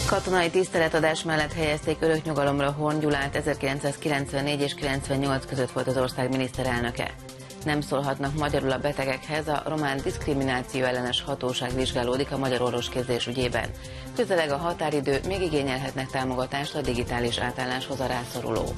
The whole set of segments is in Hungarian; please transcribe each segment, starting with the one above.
Katonai tiszteletadás mellett helyezték öröknyugalomra Horn Gyulát, 1994 és 98 között volt az ország miniszterelnöke. Nem szólhatnak magyarul a betegekhez, a román diszkrimináció ellenes hatóság vizsgálódik a magyar orvoskézés ügyében. Közeleg a határidő, még igényelhetnek támogatást a digitális átálláshoz a rászorulók.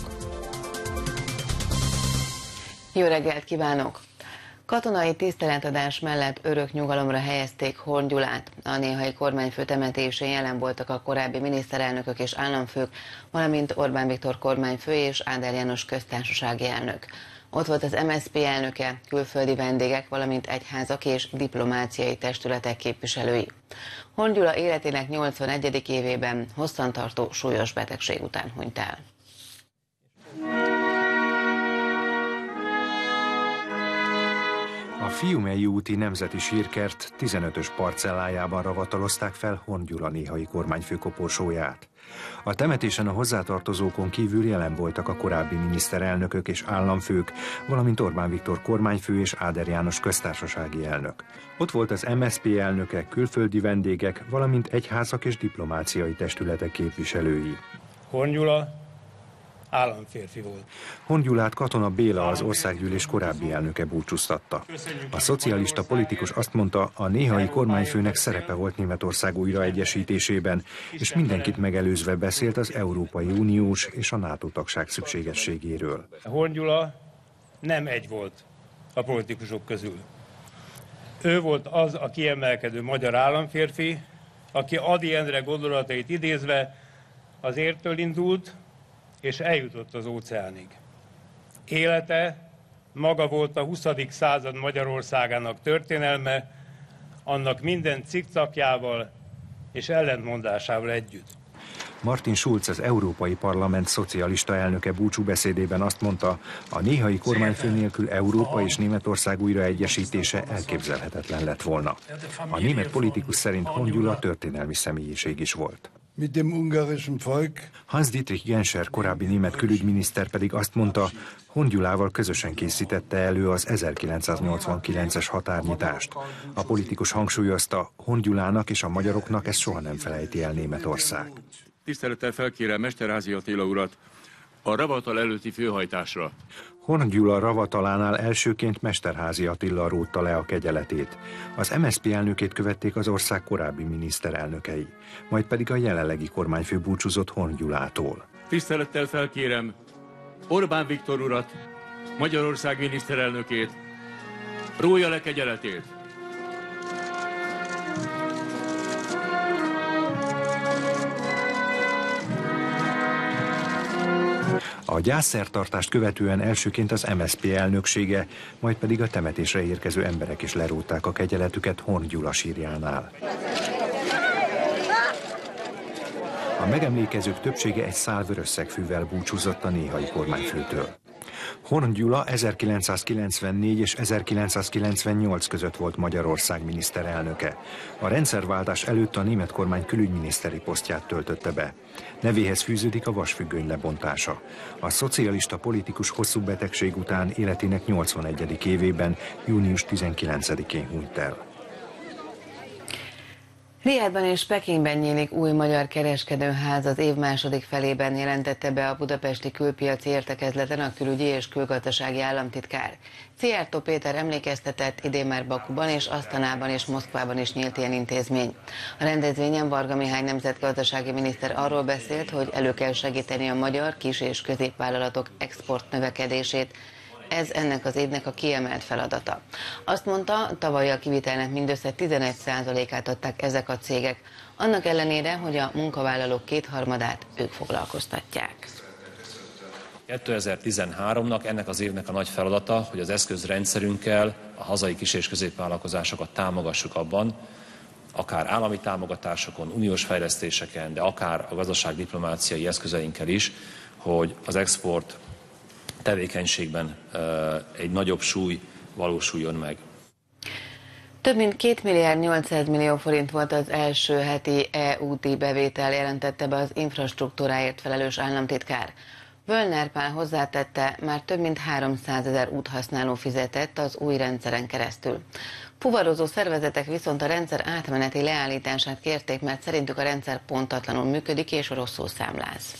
Jó reggelt kívánok! Katonai tiszteletadás mellett örök nyugalomra helyezték Horn Gyulát. A néhai kormányfő temetésén jelen voltak a korábbi miniszterelnökök és államfők, valamint Orbán Viktor kormányfő és Áder János köztársasági elnök. Ott volt az MSZP elnöke, külföldi vendégek, valamint egyházak és diplomáciai testületek képviselői. Horn Gyula életének 81. évében hosszantartó súlyos betegség után hunyt el. A Fiumei úti nemzeti sírkert 15-ös parcellájában ravatalozták fel Horn Gyula néhai kormányfő koporsóját. A temetésen a hozzátartozókon kívül jelen voltak a korábbi miniszterelnökök és államfők, valamint Orbán Viktor kormányfő és Áder János köztársasági elnök. Ott volt az MSZP elnöke, külföldi vendégek, valamint egyházak és diplomáciai testületek képviselői. Horn Gyula államférfi volt. Horn Gyulát Katona Béla, az országgyűlés korábbi elnöke búcsúztatta. A szocialista politikus azt mondta, a néhai kormányfőnek szerepe volt Németország újraegyesítésében, és mindenkit megelőzve beszélt az Európai Uniós és a NATO tagság szükségességéről. Horn Gyula nem egy volt a politikusok közül. Ő volt az a kiemelkedő magyar államférfi, aki Ady Endre gondolatait idézve az értől indult, és eljutott az óceánig. Élete maga volt a 20. század Magyarországának történelme, annak minden cikcakjával és ellentmondásával együtt. Martin Schulz, az Európai Parlament szocialista elnöke búcsúbeszédében azt mondta, a néhai kormányfő nélkül Európa és Németország újraegyesítése elképzelhetetlen lett volna. A német politikus szerint Horn Gyula történelmi személyiség is volt. Hans-Dietrich Genscher, korábbi német külügyminiszter pedig azt mondta, Horn Gyulával közösen készítette elő az 1989-es határnyitást. A politikus hangsúlyozta, Horn Gyulának és a magyaroknak ezt soha nem felejti el Németország. Tisztelettel felkérem Mesterházy Attila urat a ravatal előtti főhajtásra. Horn Gyula ravatalánál elsőként Mesterházy Attila rótta le a kegyeletét. Az MSZP elnökét követték az ország korábbi miniszterelnökei, majd pedig a jelenlegi kormányfő búcsúzott Horn Gyulától. Tisztelettel felkérem Orbán Viktor urat, Magyarország miniszterelnökét, rója le kegyeletét. A gyászszertartást követően elsőként az MSZP elnöksége, majd pedig a temetésre érkező emberek is lerótták a kegyeletüket Horn Gyula sírjánál. A megemlékezők többsége egy szál vörösszegfűvel búcsúzott a néhai kormányfőtől. Horn Gyula 1994 és 1998 között volt Magyarország miniszterelnöke. A rendszerváltás előtt a német kormány külügyminiszteri posztját töltötte be. Nevéhez fűződik a vasfüggöny lebontása. A szocialista politikus hosszú betegség után életének 81. évében, június 19-én hunyt el. Riádban és Pekingben nyílik új magyar kereskedőház, az év második felében jelentette be a budapesti külpiaci értekezleten a külügyi és külgazdasági államtitkár. Szijjártó Péter emlékeztetett, idén már Bakuban és Asztanában és Moszkvában is nyílt ilyen intézmény. A rendezvényen Varga Mihály nemzetgazdasági miniszter arról beszélt, hogy elő kell segíteni a magyar kis- és középvállalatok export növekedését. Ez ennek az évnek a kiemelt feladata. Azt mondta, tavaly a kivitelnek mindössze 11%-át adták ezek a cégek, annak ellenére, hogy a munkavállalók kétharmadát ők foglalkoztatják. 2013-nak ennek az évnek a nagy feladata, hogy az eszközrendszerünkkel a hazai kis- és középvállalkozásokat támogassuk abban, akár állami támogatásokon, uniós fejlesztéseken, de akár a gazdaságdiplomáciai eszközeinkkel is, hogy az export tevékenységben egy nagyobb súly valósuljon meg. Több mint 2 milliárd 800 millió forint volt az első heti EU-díj bevétel, jelentette be az infrastruktúráért felelős államtitkár. Völner Pál hozzátette, már több mint 300 000 úthasználó fizetett az új rendszeren keresztül. Fuvarozó szervezetek viszont a rendszer átmeneti leállítását kérték, mert szerintük a rendszer pontatlanul működik és rosszul számláz.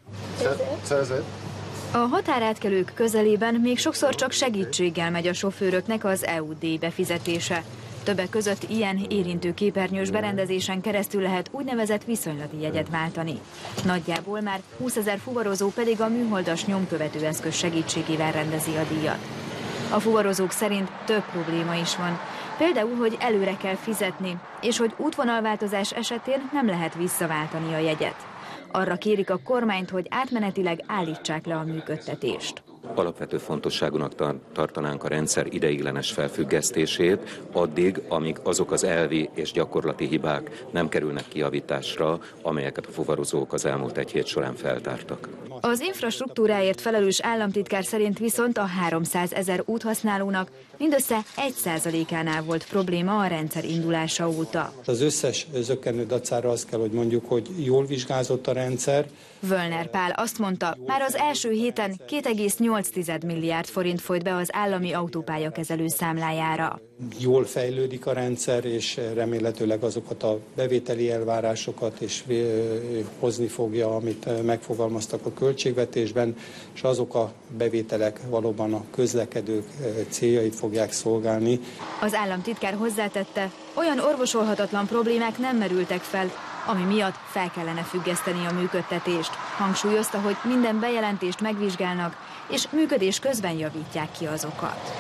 A határátkelők közelében még sokszor csak segítséggel megy a sofőröknek az EUD befizetése. Többek között ilyen érintőképernyős berendezésen keresztül lehet úgynevezett viszonylati jegyet váltani. Nagyjából már 20 000 fuvarozó pedig a műholdas nyomkövető eszköz segítségével rendezi a díjat. A fuvarozók szerint több probléma is van. Például, hogy előre kell fizetni, és hogy útvonalváltozás esetén nem lehet visszaváltani a jegyet. Arra kérik a kormányt, hogy átmenetileg állítsák le a működtetést. Alapvető fontosságúnak tartanánk a rendszer ideiglenes felfüggesztését, addig, amíg azok az elvi és gyakorlati hibák nem kerülnek kijavításra, amelyeket a fuvarozók az elmúlt egy hét során feltártak. Az infrastruktúráért felelős államtitkár szerint viszont a 300 000 úthasználónak mindössze 1%-ánál volt probléma a rendszer indulása óta. Az összes zökkenő dacára azt kell, hogy mondjuk, hogy jól vizsgázott a rendszer. Völner Pál azt mondta, már az első héten 2,8 milliárd forint folyt be az állami autópályakezelő számlájára. Jól fejlődik a rendszer, és remélhetőleg azokat a bevételi elvárásokat is hozni fogja, amit megfogalmaztak a költségvetésben, és azok a bevételek valóban a közlekedők céljait fogják szolgálni. Az államtitkár hozzátette, olyan orvosolhatatlan problémák nem merültek fel, ami miatt fel kellene függeszteni a működtetést. Hangsúlyozta, hogy minden bejelentést megvizsgálnak, és működés közben javítják ki azokat.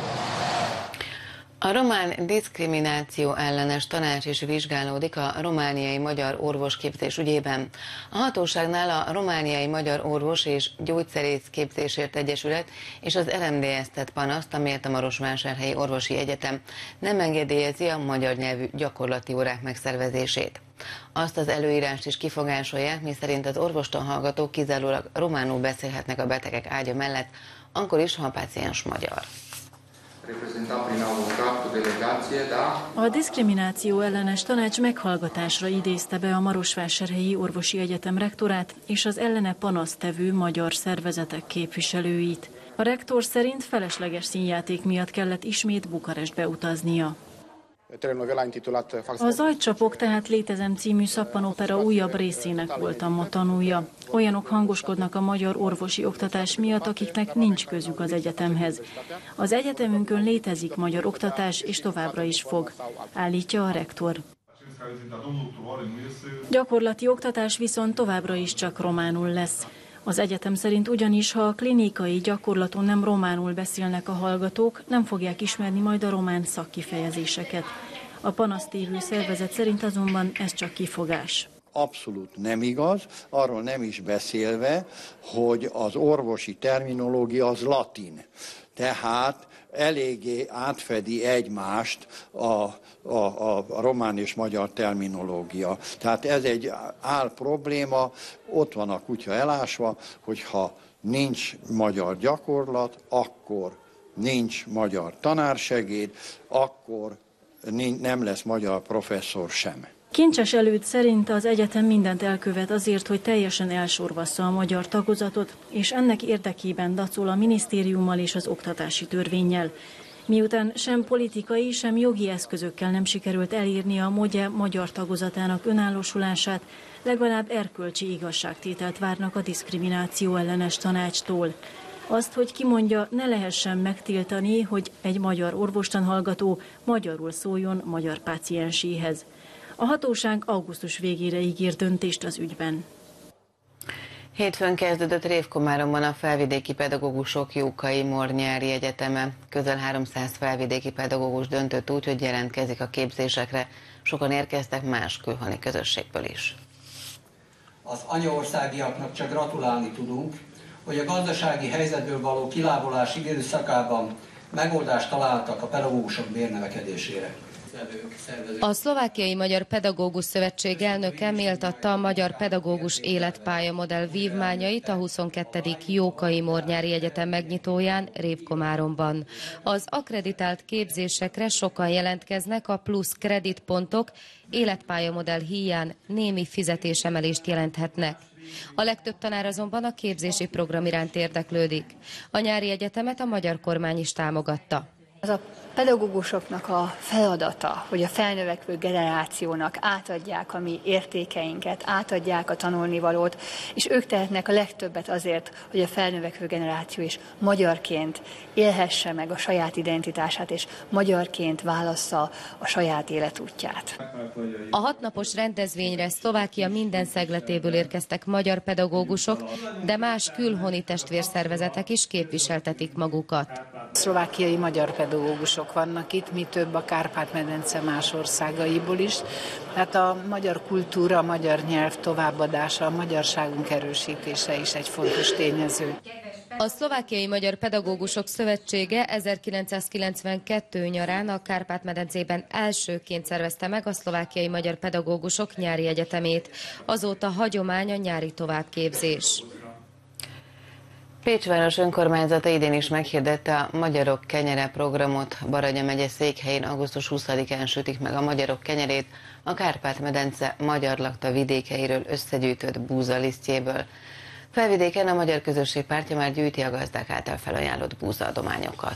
A román diszkrimináció ellenes tanács is vizsgálódik a romániai magyar orvosképzés ügyében. A hatóságnál a romániai magyar orvos és gyógyszerész képzésért egyesület és az RMDS tett panaszt, amiért a Marosvásárhelyi Orvosi Egyetem nem engedélyezi a magyar nyelvű gyakorlati órák megszervezését. Azt az előírást is kifogásolják, miszerint az orvostanhallgatók kizárólag románul beszélhetnek a betegek ágya mellett, akkor is, ha a páciens magyar. A diszkrimináció ellenes tanács meghallgatásra idézte be a Marosvásárhelyi Orvosi Egyetem rektorát és az ellene panasztevő magyar szervezetek képviselőit. A rektor szerint felesleges színjáték miatt kellett ismét Bukarestbe utaznia. A Zajcsapok tehát létezem című szappanopera újabb részének voltam ma tanulja. Olyanok hangoskodnak a magyar orvosi oktatás miatt, akiknek nincs közük az egyetemhez. Az egyetemünkön létezik magyar oktatás, és továbbra is fog, állítja a rektor. Gyakorlati oktatás viszont továbbra is csak románul lesz. Az egyetem szerint ugyanis, ha a klinikai gyakorlaton nem románul beszélnek a hallgatók, nem fogják ismerni majd a román szakkifejezéseket. A panasztévő szervezet szerint azonban ez csak kifogás. Abszolút nem igaz, arról nem is beszélve, hogy az orvosi terminológia az latin. Tehát eléggé átfedi egymást a román és magyar terminológia. Tehát ez egy probléma, ott van a kutya elásva, hogyha nincs magyar gyakorlat, akkor nincs magyar tanársegéd, akkor nem lesz magyar professzor sem. Kincses Előd szerint az egyetem mindent elkövet azért, hogy teljesen elsorvassza a magyar tagozatot, és ennek érdekében dacol a minisztériummal és az oktatási törvénnyel. Miután sem politikai, sem jogi eszközökkel nem sikerült elírni a MOGYE magyar tagozatának önállósulását, legalább erkölcsi igazságtételt várnak a diszkrimináció ellenes tanácstól. Azt, hogy kimondja, ne lehessen megtiltani, hogy egy magyar orvostanhallgató magyarul szóljon magyar pácienséhez. A hatóság augusztus végére ígér döntést az ügyben. Hétfőn kezdődött Révkomáromban a Felvidéki Pedagógusok Jókai-Mor nyári egyeteme. Közel 300 felvidéki pedagógus döntött úgy, hogy jelentkezik a képzésekre. Sokan érkeztek más külhoni közösségből is. Az anyaországiaknak csak gratulálni tudunk, hogy a gazdasági helyzetből való kilábalás időszakában megoldást találtak a pedagógusok bérnövekedésére. A Szlovákiai Magyar Pedagógus Szövetség elnöke méltatta a Magyar Pedagógus Életpályamodell vívmányait a 22. Jókai-Mor nyári egyetem megnyitóján Révkomáromban. Az akkreditált képzésekre sokan jelentkeznek, a plusz kreditpontok életpályamodell híján némi fizetésemelést jelenthetnek. A legtöbb tanár azonban a képzési program iránt érdeklődik. A nyári egyetemet a magyar kormány is támogatta. Az a pedagógusoknak a feladata, hogy a felnövekvő generációnak átadják a mi értékeinket, átadják a tanulnivalót, és ők tehetnek a legtöbbet azért, hogy a felnövekvő generáció is magyarként élhesse meg a saját identitását, és magyarként válassza a saját életútját. A 6 napos rendezvényre Szlovákia minden szegletéből érkeztek magyar pedagógusok, de más külhoni testvérszervezetek is képviseltetik magukat. Szlovákiai magyar pedagógusok vannak itt, mi több a Kárpát-medence más országaiból is. Tehát a magyar kultúra, a magyar nyelv továbbadása, a magyarságunk erősítése is egy fontos tényező. A Szlovákiai Magyar Pedagógusok Szövetsége 1992 nyarán a Kárpát-medencében elsőként szervezte meg a Szlovákiai Magyar Pedagógusok nyári egyetemét. Azóta hagyomány a nyári továbbképzés. Pécs város önkormányzata idén is meghirdette a Magyarok Kenyere programot. Baranya megye székhelyén augusztus 20-án sütik meg a magyarok kenyerét a Kárpát-medence magyar lakta vidékeiről összegyűjtött búzalisztjéből. Felvidéken a Magyar Közösség Pártja már gyűjti a gazdák által felajánlott búzaadományokat.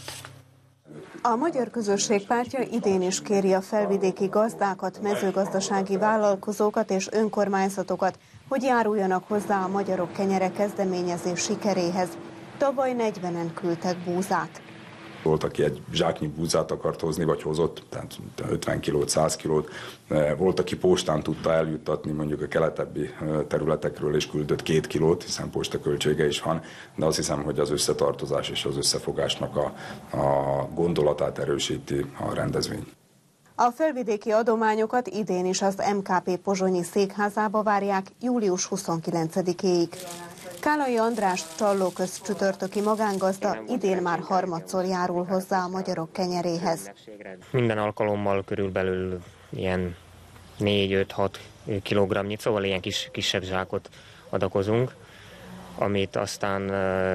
A Magyar Közösség Pártja idén is kéri a felvidéki gazdákat, mezőgazdasági vállalkozókat és önkormányzatokat, hogy járuljanak hozzá a Magyarok Kenyere kezdeményezés sikeréhez. Tavaly 40-en küldtek búzát. Volt, aki egy zsáknyi búzát akart hozni, vagy hozott, tehát 50 kilót, 100 kilót. Volt, aki postán tudta eljuttatni mondjuk a keletebbi területekről, és küldött 2 kilót, hiszen postaköltsége is van, de azt hiszem, hogy az összetartozás és az összefogásnak a gondolatát erősíti a rendezvény. A felvidéki adományokat idén is az MKP pozsonyi székházába várják július 29-éig. Kálai András Csallóköz csütörtöki magángazda idén már harmadszor járul hozzá a magyarok kenyeréhez. Minden alkalommal körülbelül ilyen 4-5-6 kilogramnyit, szóval ilyen kisebb zsákot adakozunk, amit aztán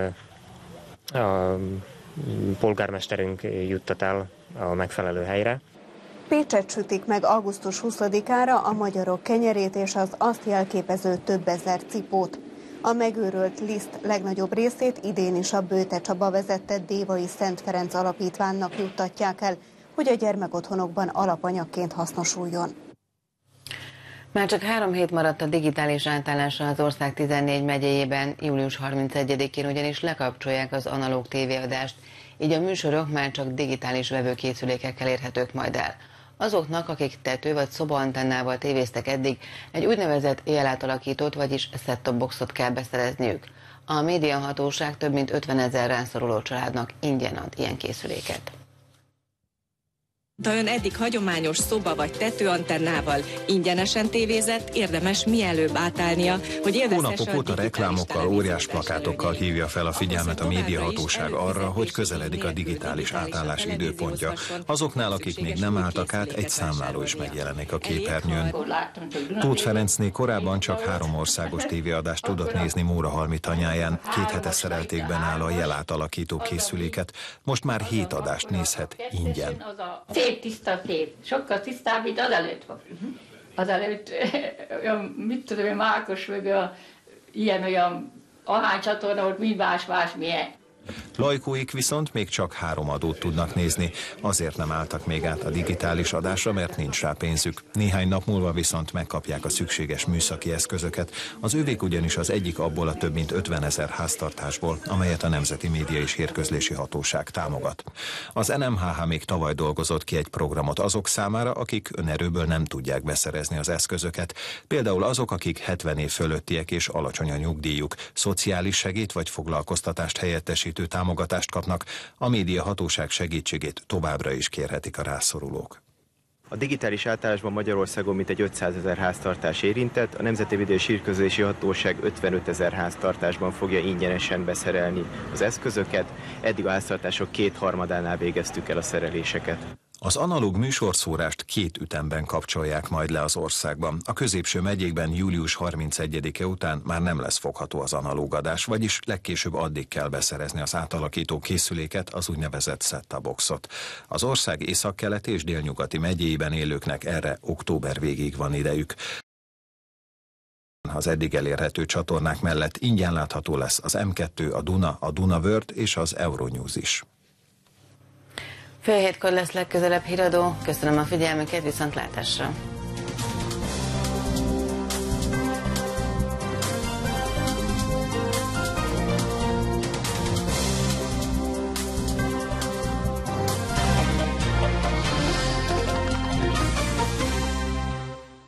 a polgármesterünk juttat el a megfelelő helyre. Pécset sütik meg augusztus 20-ára a magyarok kenyerét és az azt jelképező több ezer cipót. A megőrölt liszt legnagyobb részét idén is a Bőte Csaba vezette Dévai Szent Ferenc Alapítványnak juttatják el, hogy a gyermekotthonokban alapanyagként hasznosuljon. Már csak 3 hét maradt a digitális átállásra az ország 14 megyéjében, július 31-én ugyanis lekapcsolják az analóg tévéadást, így a műsorok már csak digitális vevőkészülékekkel érhetők majd el. Azoknak, akik tető vagy szobaantennával tévéztek eddig, egy úgynevezett élátalakítót, vagyis set-top boxot kell beszerezniük. A médiahatóság több mint 50 000 rászoruló családnak ingyen ad ilyen készüléket. Ha ön eddig hagyományos szoba vagy tetőantennával ingyenesen tévézett, érdemes mielőbb átállnia, hogy élvezhesse. Hónapok óta reklámokkal, óriás plakátokkal hívja fel a figyelmet a médiahatóság arra, hogy közeledik a digitális átállás időpontja. Azoknál, akik még nem álltak át, egy számláló is megjelenik a képernyőn. Tóth Ferencné korábban csak 3 országos tévéadást tudott nézni Mórahalmi tanyáján. 2 hete szereltékben áll a jelátalakító készüléket. Most már 7 adást nézhet ingyen. Tiszta kép. Sokkal tisztább, mint azelőtt volt. Azelőtt olyan, mit tudom én, Mákos mögül ilyen-olyan ahánycsatorna volt, mind más milyen. Lajkóik viszont még csak 3 adót tudnak nézni. Azért nem álltak még át a digitális adásra, mert nincs rá pénzük. Néhány nap múlva viszont megkapják a szükséges műszaki eszközöket. Az övék ugyanis az egyik abból a több mint 50 000 háztartásból, amelyet a Nemzeti Média és Hírközlési Hatóság támogat. Az NMHH még tavaly dolgozott ki egy programot azok számára, akik önerőből nem tudják beszerezni az eszközöket. Például azok, akik 70 év fölöttiek és alacsony a nyugdíjuk, szociális segélyt vagy foglalkoztatást helyettesítő támogatást kapnak, a médiahatóság segítségét továbbra is kérhetik a rászorulók. A digitális átállásban Magyarországon mintegy 500 000 háztartás érintett, a Nemzeti Média és Hírközlési Hatóság 55 000 háztartásban fogja ingyenesen beszerelni az eszközöket, eddig a háztartások 2/3-ánál végeztük el a szereléseket. Az analóg műsorszórást 2 ütemben kapcsolják majd le az országban. A középső megyékben július 31-e után már nem lesz fogható az analóg adás, vagyis legkésőbb addig kell beszerezni az átalakító készüléket, az úgynevezett set-top boxot. Az ország északkeleti és délnyugati megyéiben élőknek erre október végéig van idejük. Az eddig elérhető csatornák mellett ingyen látható lesz az M2, a Duna, a Duna World és az Euronews is. Fél hétkor lesz legközelebb híradó. Köszönöm a figyelmüket, viszontlátásra!